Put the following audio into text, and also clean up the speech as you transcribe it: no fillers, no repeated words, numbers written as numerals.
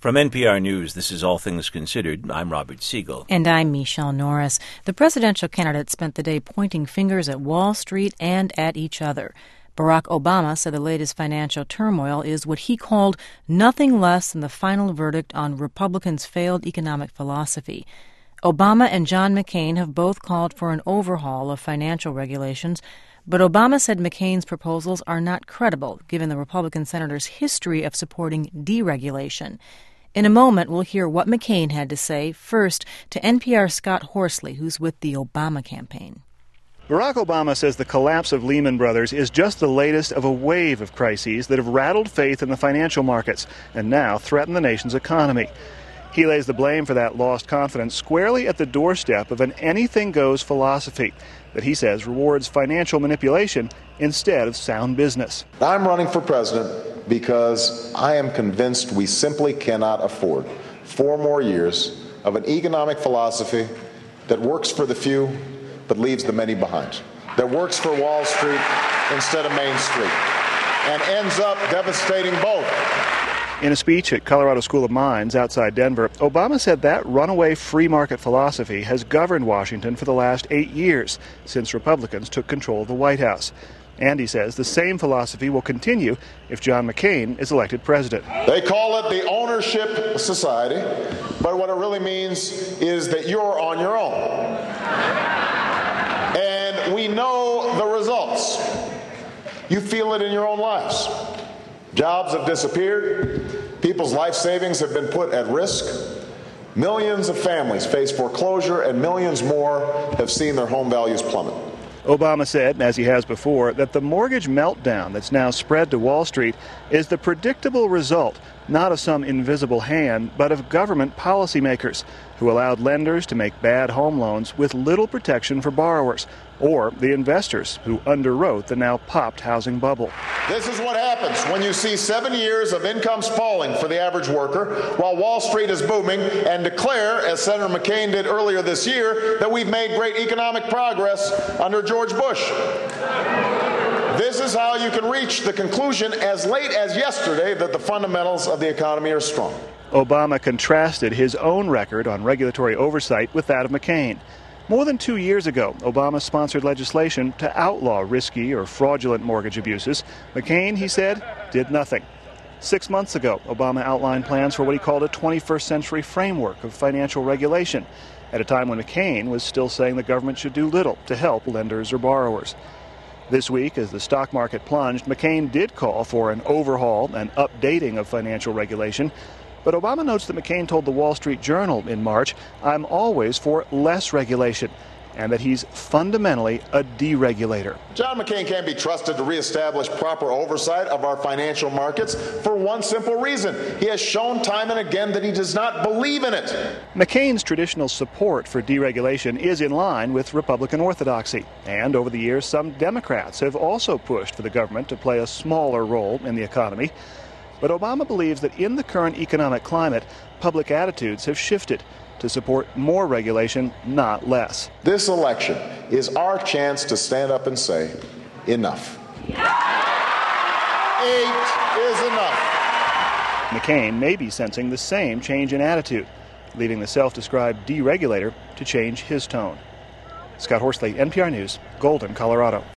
From NPR News, this is All Things Considered. I'm Robert Siegel. And I'm Michelle Norris. The presidential candidate spent the day pointing fingers at Wall Street and at each other. Barack Obama said the latest financial turmoil is what he called nothing less than the final verdict on Republicans' failed economic philosophy. Obama and John McCain have both called for an overhaul of financial regulations, but Obama said McCain's proposals are not credible, given the Republican senator's history of supporting deregulation. In a moment, we'll hear what McCain had to say. First, to NPR's Scott Horsley, who's with the Obama campaign. Barack Obama says the collapse of Lehman Brothers is just the latest of a wave of crises that have rattled faith in the financial markets and now threaten the nation's economy. He lays the blame for that lost confidence squarely at the doorstep of an anything-goes philosophy that he says rewards financial manipulation instead of sound business. I'm running for president because I am convinced we simply cannot afford 4 more years of an economic philosophy that works for the few but leaves the many behind, that works for Wall Street instead of Main Street, and ends up devastating both. In a speech at Colorado School of Mines outside Denver, Obama said that runaway free market philosophy has governed Washington for the last 8 years, since Republicans took control of the White House. And he says the same philosophy will continue if John McCain is elected president. They call it the ownership society, but what it really means is that you're on your own. And we know the results. You feel it in your own lives. Jobs have disappeared. People's life savings have been put at risk. Millions of families face foreclosure, and millions more have seen their home values plummet. Obama said, as he has before, that the mortgage meltdown that's now spread to Wall Street is the predictable result, not of some invisible hand, but of government policymakers who allowed lenders to make bad home loans with little protection for borrowers, or the investors who underwrote the now popped housing bubble. This is what happens when you see 7 years of incomes falling for the average worker while Wall Street is booming, and declare, as Senator McCain did earlier this year, that we've made great economic progress under George Bush. This is how you can reach the conclusion as late as yesterday that the fundamentals of the economy are strong. Obama contrasted his own record on regulatory oversight with that of McCain. More than 2 years ago, Obama sponsored legislation to outlaw risky or fraudulent mortgage abuses. McCain, he said, did nothing. 6 months ago, Obama outlined plans for what he called a 21st century framework of financial regulation, at a time when McCain was still saying the government should do little to help lenders or borrowers. This week, as the stock market plunged, McCain did call for an overhaul and updating of financial regulation. But Obama notes that McCain told the Wall Street Journal in March, "I'm always for less regulation," and that he's fundamentally a deregulator. John McCain can't be trusted to reestablish proper oversight of our financial markets for one simple reason. He has shown time and again that he does not believe in it. McCain's traditional support for deregulation is in line with Republican orthodoxy. And over the years, some Democrats have also pushed for the government to play a smaller role in the economy. But Obama believes that in the current economic climate, public attitudes have shifted to support more regulation, not less. This election is our chance to stand up and say, enough. 8 is enough. McCain may be sensing the same change in attitude, leaving the self-described deregulator to change his tone. Scott Horsley, NPR News, Golden, Colorado.